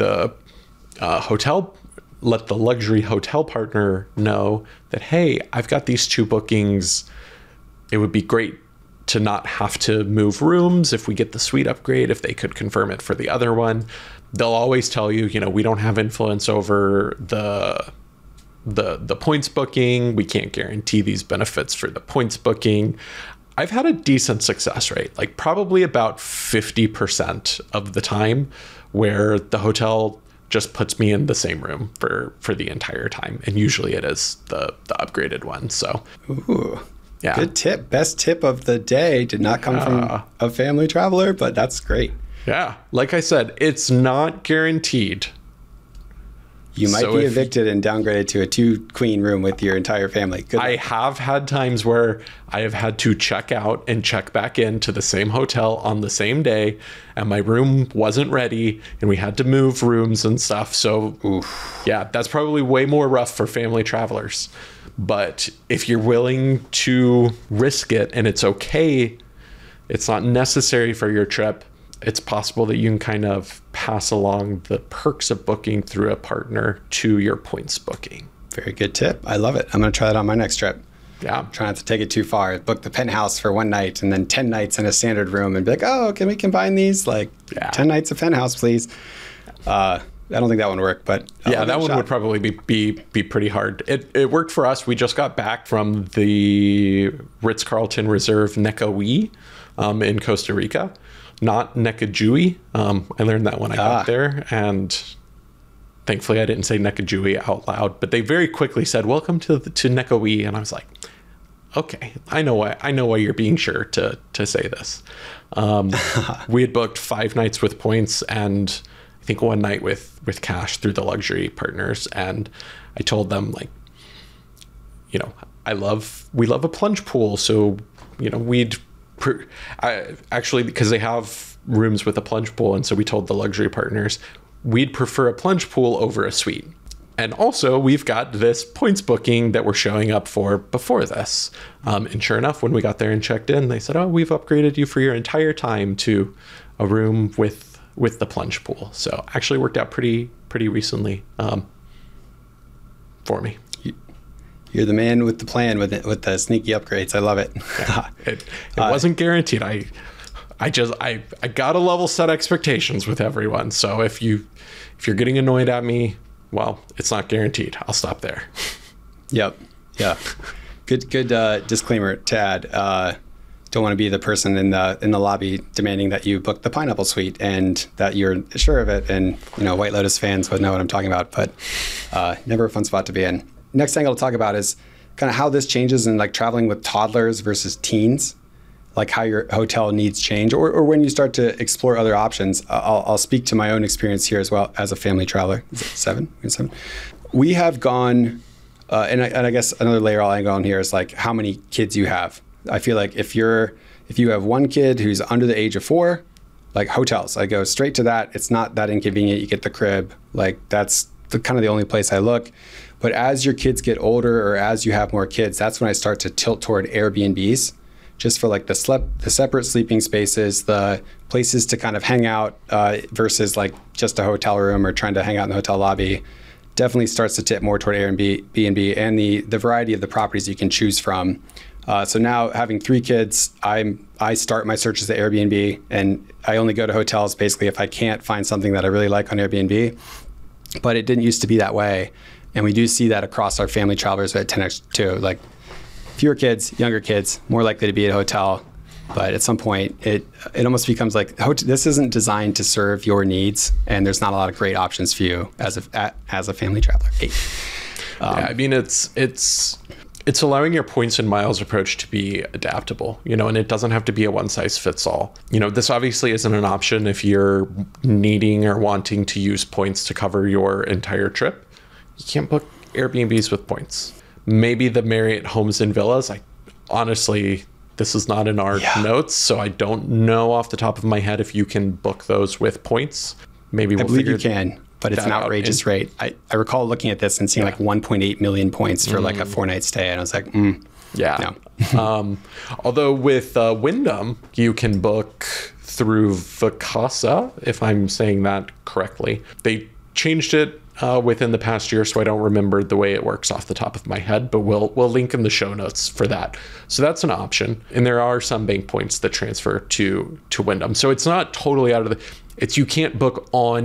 Speaker 2: let the luxury hotel partner know that, hey, I've got these 2 bookings. It would be great to not have to move rooms if we get the suite upgrade, if they could confirm it for the other one. They'll always tell you, we don't have influence over the points booking. We can't guarantee these benefits for the points booking. I've had a decent success rate, like probably about 50% of the time, where the hotel just puts me in the same room for the entire time. And usually it is the upgraded one. So,
Speaker 1: ooh, yeah. Good tip. Best tip of the day did not come from a family traveler, but that's great.
Speaker 2: Yeah. Like I said, it's not guaranteed.
Speaker 1: You might be evicted and downgraded to a 2-queen room with your entire family. Good luck.
Speaker 2: I have had times where I have had to check out and check back into the same hotel on the same day, and my room wasn't ready, and we had to move rooms and stuff. So, yeah, that's probably way more rough for family travelers. But if you're willing to risk it and it's okay, it's not necessary for your trip, it's possible that you can kind of pass along the perks of booking through a partner to your points booking.
Speaker 1: Very good tip. I love it. I'm going to try that on my next trip.
Speaker 2: Yeah.
Speaker 1: Try not to take it too far. Book the penthouse for 1 night and then 10 nights in a standard room and be like, oh, can we combine these? Like 10 nights of penthouse, please. I don't think that would work, but
Speaker 2: yeah, that one would probably be pretty hard. It worked for us. We just got back from the Ritz-Carlton Reserve Necawee in Costa Rica. Not Necajui. I learned that when I got there, and thankfully I didn't say Necajui out loud. But they very quickly said, "Welcome to Necawee," and I was like, "Okay, I know why you're being sure to say this." We had booked 5 nights with points, and I think 1 night with cash through the luxury partners. And I told them, like, we love a plunge pool, so actually, because they have rooms with a plunge pool, and so we told the luxury partners we'd prefer a plunge pool over a suite. And also, we've got this points booking that we're showing up for before this. And sure enough, when we got there and checked in, they said, oh, we've upgraded you for your entire time to a room with the plunge pool. So actually worked out pretty recently for me.
Speaker 1: You're the man with the plan with the sneaky upgrades. I love it.
Speaker 2: Yeah, it wasn't guaranteed. I gotta level set expectations with everyone. So if you're getting annoyed at me, well, it's not guaranteed. I'll stop there.
Speaker 1: Yep. Yeah. Good disclaimer to add. Don't want to be the person in the lobby demanding that you book the Pineapple Suite and that you're sure of it. And White Lotus fans would know what I'm talking about. But never a fun spot to be in. Next thing I'll talk about is kind of how this changes in like traveling with toddlers versus teens. like how your hotel needs change, or when you start to explore other options. I'll speak to my own experience here as well as a family traveler. Is it 7? We have gone, and I guess another layer I'll go on here is like how many kids you have. I feel like if you have one kid who's under the age of 4, like hotels, I go straight to that. It's not that inconvenient. You get the crib. Like that's kind of the only place I look. But as your kids get older or as you have more kids, that's when I start to tilt toward Airbnbs, just for like the separate sleeping spaces, the places to kind of hang out versus like just a hotel room or trying to hang out in the hotel lobby. Definitely starts to tip more toward Airbnb and the variety of the properties you can choose from. So now having 3 kids, I start my searches at Airbnb, and I only go to hotels basically if I can't find something that I really like on Airbnb. But it didn't used to be that way. And we do see that across our family travelers at 10X too. Like fewer kids, younger kids, more likely to be at a hotel. But at some point, it almost becomes like this isn't designed to serve your needs, and there's not a lot of great options for you as a family traveler.
Speaker 2: I mean, it's allowing your points and miles approach to be adaptable, and it doesn't have to be a one size fits all. This obviously isn't an option if you're needing or wanting to use points to cover your entire trip. You can't book Airbnbs with points. Maybe the Marriott Homes and Villas. Honestly, this is not in our notes, so I don't know off the top of my head if you can book those with points. Maybe we'll figure
Speaker 1: you can, but it's an outrageous rate. I recall looking at this and seeing like 1.8 million points for like a 4-night stay, and I was like, no.
Speaker 2: Although with Wyndham, you can book through Vacasa, if I'm saying that correctly. They changed it within the past year, so I don't remember the way it works off the top of my head, but we'll link in the show notes for that. So that's an option. And there are some bank points that transfer to Wyndham. So it's not totally out of you can't book on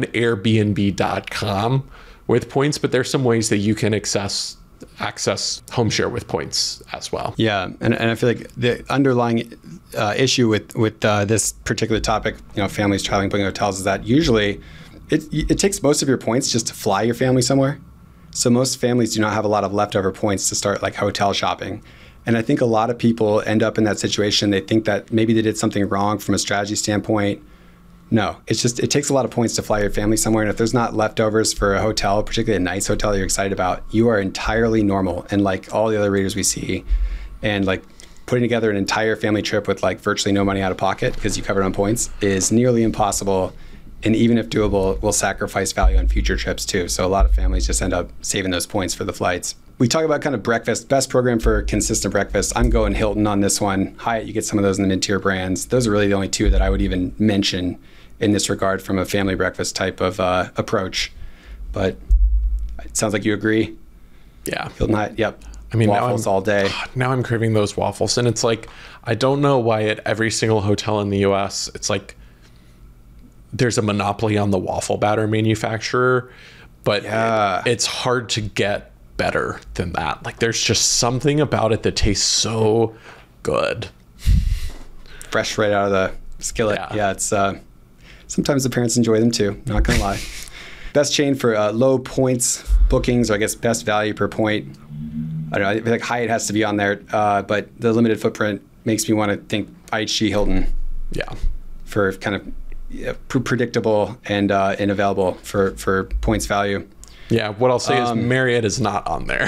Speaker 2: Airbnb.com with points, but there's some ways that you can access HomeShare with points as well.
Speaker 1: Yeah, and I feel like the underlying issue with this particular topic, families traveling, booking hotels, is that usually it takes most of your points just to fly your family somewhere. So most families do not have a lot of leftover points to start like hotel shopping. And I think a lot of people end up in that situation. They think that maybe they did something wrong from a strategy standpoint. No, it takes a lot of points to fly your family somewhere. And if there's not leftovers for a hotel, particularly a nice hotel you're excited about, you are entirely normal. And like all the other readers we see, and like putting together an entire family trip with like virtually no money out of pocket because you covered on points is nearly impossible. And even if doable, will sacrifice value on future trips too. So a lot of families just end up saving those points for the flights. We talk about kind of breakfast, best program for consistent breakfast. I'm going Hilton on this one. Hyatt, you get some of those in the mid-tier brands. Those are really the only 2 that I would even mention in this regard from a family breakfast type of approach. But it sounds like you agree.
Speaker 2: Yeah.
Speaker 1: Hilton, Hyatt, yep.
Speaker 2: I mean,
Speaker 1: waffles all day.
Speaker 2: Now I'm craving those waffles. And it's like, I don't know why at every single hotel in the US, it's like, there's a monopoly on the waffle batter manufacturer, but it's hard to get better than that. Like there's just something about it that tastes so good.
Speaker 1: Fresh right out of the skillet. Yeah, it's sometimes the parents enjoy them too, not gonna lie. Best chain for low points bookings, or I guess best value per point. I don't know, I feel like Hyatt has to be on there, but the limited footprint makes me want to think IHG Hilton.
Speaker 2: Yeah.
Speaker 1: For kind of predictable and available for points value.
Speaker 2: Yeah, what I'll say is Marriott is not on there.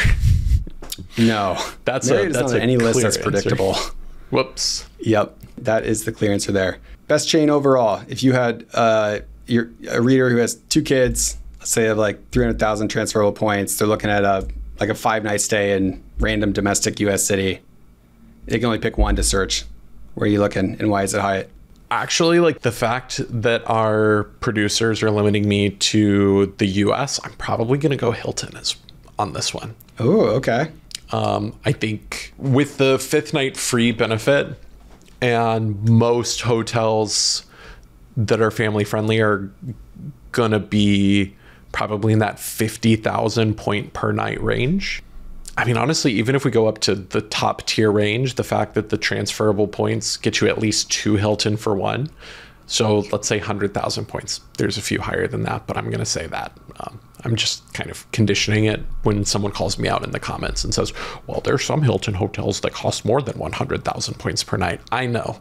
Speaker 1: No, Marriott is not on any list that's predictable.
Speaker 2: Whoops.
Speaker 1: Yep, that is the clear answer there. Best chain overall. If you had a reader who has 2 kids, let's say of like 300,000 transferable points, they're looking at a 5-night stay in random domestic U.S. city. They can only pick one to search. Where are you looking, and why is it Hyatt?
Speaker 2: Actually, like the fact that our producers are limiting me to the US, I'm probably going to go Hilton on this one.
Speaker 1: Oh, okay.
Speaker 2: I think with the 5th night free benefit, and most hotels that are family friendly are going to be probably in that 50,000 point per night range. I mean, honestly, even if we go up to the top tier range, the fact that the transferable points get you at least 2 Hilton for 1. So let's say 100,000 points. There's a few higher than that, but I'm going to say that. I'm just kind of conditioning it when someone calls me out in the comments and says, well, there's some Hilton hotels that cost more than 100,000 points per night. I know.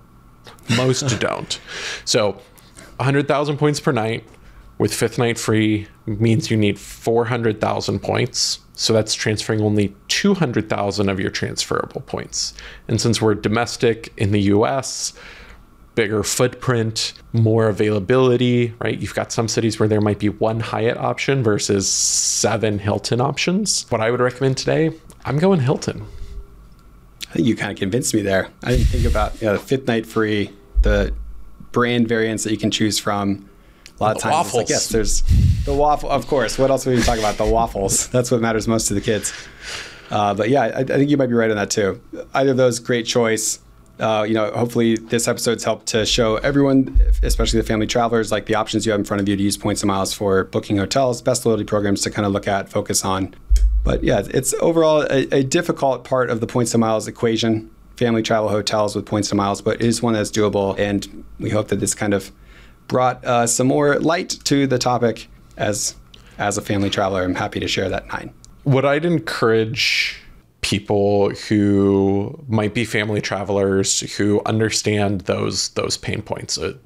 Speaker 2: Most don't. So 100,000 points per night with fifth night free means you need 400,000 points. So that's transferring only 200,000 of your transferable points. And since we're domestic in the US, bigger footprint, more availability, right? You've got some cities where there might be one Hyatt option versus 7 Hilton options. What I would recommend today, I'm going Hilton.
Speaker 1: I think you kind of convinced me there. I didn't think about the fifth night free, the brand variants that you can choose from. A lot of times
Speaker 2: waffles.
Speaker 1: It's like, yes, there's the waffle, of course. What else would you talk about? The waffles. That's what matters most to the kids. But yeah, I think you might be right on that too. Either of those, great choice. Hopefully this episode's helped to show everyone, especially the family travelers, like the options you have in front of you to use points and miles for booking hotels, best loyalty programs to kind of look at, focus on. But yeah, it's overall a difficult part of the points and miles equation, family travel hotels with points and miles, but it is one that's doable. And we hope that this kind of brought some more light to the topic as a family traveler. I'm happy to share that 9.
Speaker 2: What I'd encourage people who might be family travelers who understand those pain points a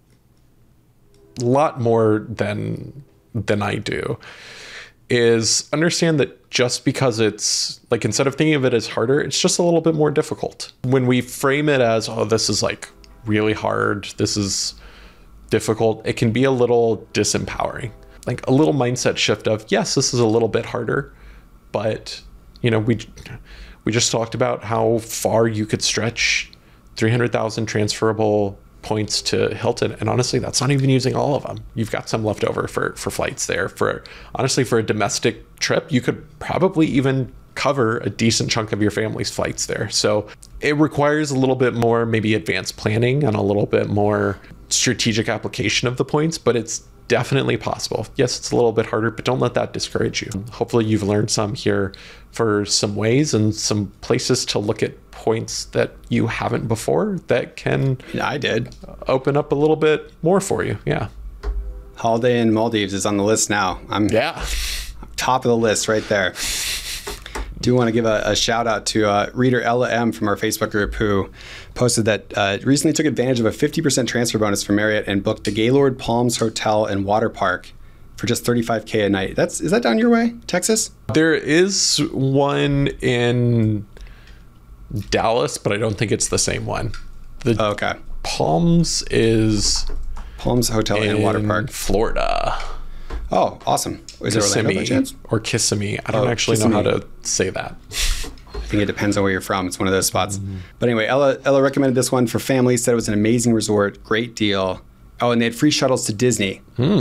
Speaker 2: lot more than I do is understand that just because it's like, instead of thinking of it as harder, it's just a little bit more difficult. When we frame it as, oh, this is like really hard, this is difficult, it can be a little disempowering. Like a little mindset shift of, yes, this is a little bit harder, but we just talked about how far you could stretch 300,000 transferable points to Hilton. And honestly, that's not even using all of them. You've got some left over for flights there. For a domestic trip, you could probably even cover a decent chunk of your family's flights there. So it requires a little bit more maybe advanced planning and a little bit more strategic application of the points, but it's definitely possible. Yes, it's a little bit harder, but don't let that discourage you. Hopefully you've learned some here for some ways and some places to look at points that you haven't before that can
Speaker 1: I did
Speaker 2: open up a little bit more for you. Yeah.
Speaker 1: Holiday in Maldives is on the list now. I'm top of the list right there. Do want to give a shout out to reader Ella M from our Facebook group, who posted that recently took advantage of a 50% transfer bonus from Marriott and booked the Gaylord Palms Hotel and Water Park for just $35K a night. Is that down your way, Texas?
Speaker 2: There is one in Dallas, but I don't think it's the same one.
Speaker 1: Okay.
Speaker 2: Palms
Speaker 1: Hotel and Water Park,
Speaker 2: Florida.
Speaker 1: Oh, awesome. Is it Orlando by chance?
Speaker 2: Or Kissimmee. I don't actually know how to say that.
Speaker 1: I think it depends on where you're from. It's one of those spots. Mm-hmm. But anyway, Ella recommended this one for families, said it was an amazing resort, great deal. Oh, and they had free shuttles to Disney.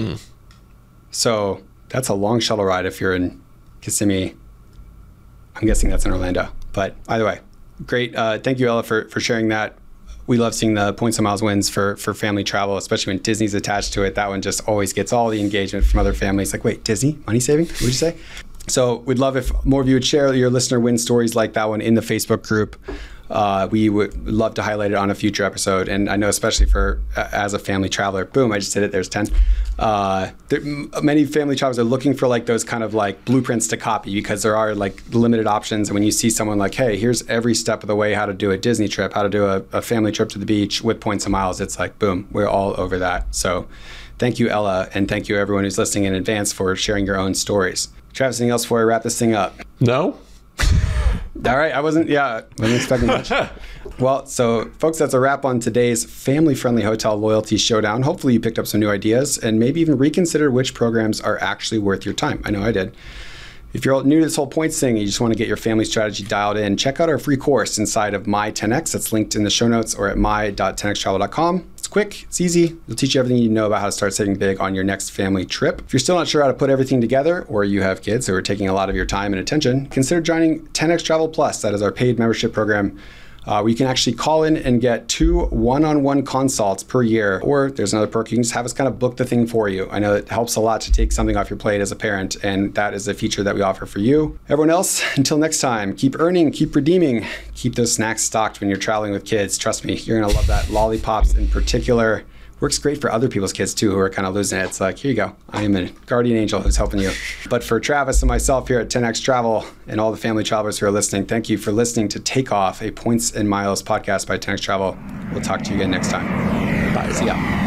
Speaker 1: So that's a long shuttle ride if you're in Kissimmee. I'm guessing that's in Orlando. But either way, great. Thank you, Ella, for sharing that. We love seeing the points and miles wins for family travel, especially when Disney's attached to it. That one just always gets all the engagement from other families. Like, wait, Disney? Money saving? What did you say? So we'd love if more of you would share your listener win stories like that one in the Facebook group. We would love to highlight it on a future episode. And I know especially as a family traveler, boom, I just did it, there's 10. Many family travelers are looking for like those kind of like blueprints to copy, because there are like limited options. And when you see someone like, hey, here's every step of the way how to do a Disney trip, how to do a family trip to the beach with points and miles, it's like, boom, we're all over that. So thank you, Ella. And thank you everyone who's listening in advance for sharing your own stories. Travis, anything else before I wrap this thing up?
Speaker 2: No.
Speaker 1: All right. I wasn't expecting much. Well, so folks, that's a wrap on today's family-friendly hotel loyalty showdown. Hopefully you picked up some new ideas and maybe even reconsider which programs are actually worth your time. I know I did. If you're new to this whole points thing and you just want to get your family strategy dialed in, check out our free course inside of My 10X. That's linked in the show notes or at my.10xtravel.com. It's quick, it's easy. It'll teach you everything you know about how to start saving big on your next family trip. If you're still not sure how to put everything together, or you have kids who are taking a lot of your time and attention, consider joining 10X Travel Plus. That is our paid membership program. Where you can actually call in and get 2 one-on-one consults per year. Or there's another perk, you can just have us kind of book the thing for you. I know it helps a lot to take something off your plate as a parent, and that is a feature that we offer for you. Everyone else, until next time, keep earning, keep redeeming, keep those snacks stocked when you're traveling with kids. Trust me, you're gonna love that. Lollipops in particular. works great for other people's kids too who are kind of losing it. It's like, here you go. I am a guardian angel who's helping you. But for Travis and myself here at 10X Travel and all the family travelers who are listening, thank you for listening to Take Off, a Points and Miles podcast by 10X Travel. We'll talk to you again next time.
Speaker 2: Bye.
Speaker 1: See ya.